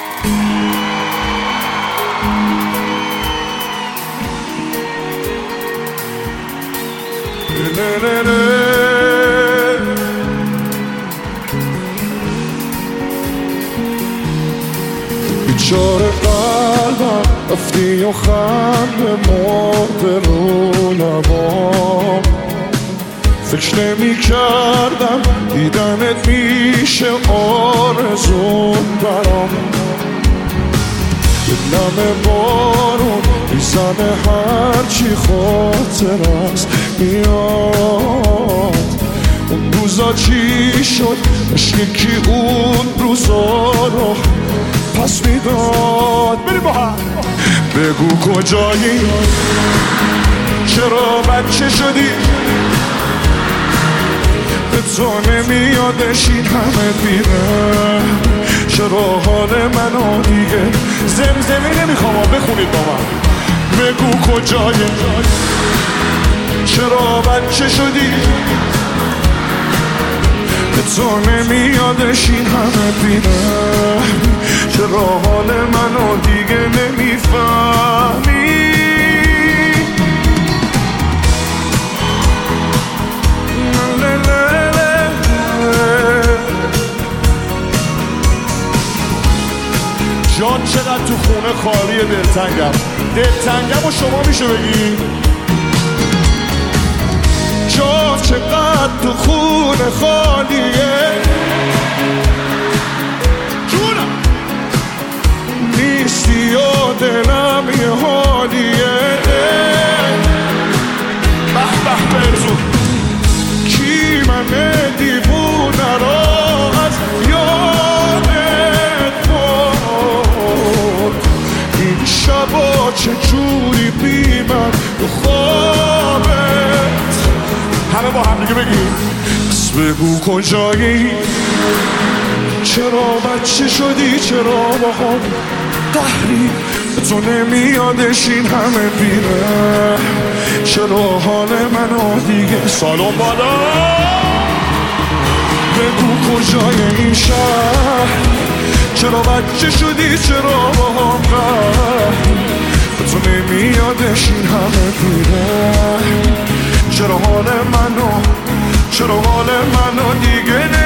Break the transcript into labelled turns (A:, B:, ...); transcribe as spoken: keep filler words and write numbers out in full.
A: بیچاره قلبم رفتی و خنده مرده رو لبام فکر نمی کردم دیدنت میشه آرزون برام دلم بارون میزنه هرچی خاطر است میاد اون روزا چی شد عشق کی اون روزا رو پس میداد بریم با هم بگو کجایی چرا بچه شدی به تو نمیادش این همه بیره چرا حال منو دیگه زمزمی نمیخوام بخونید با من بگو کجایی چرا بچه شدی به تو نمیادش این همه بیره چرا حال منو دیگه نمیفهمی جان چقدر تو خونه خالی دلتنگم دلتنگم و شما میشه بگی جان چقدر تو خونه خالیه جونم نیستی و دلم یه حالیه به به برزون کی من دیوونه را از یادت برد این شبا چجوری بی من تو خوابت همه با هم دیگه بگیم بس بگو کجایی چرا بچه شدی چرا با هم قهری تو نمیادش این همه بیره چرا حال منو دیگه سالون بالا بگو کجای این شهر چرا بچه شدی چرا با هم قهری تو نمیادش این همه بیره چرا حال منو چرا حال منو دیگه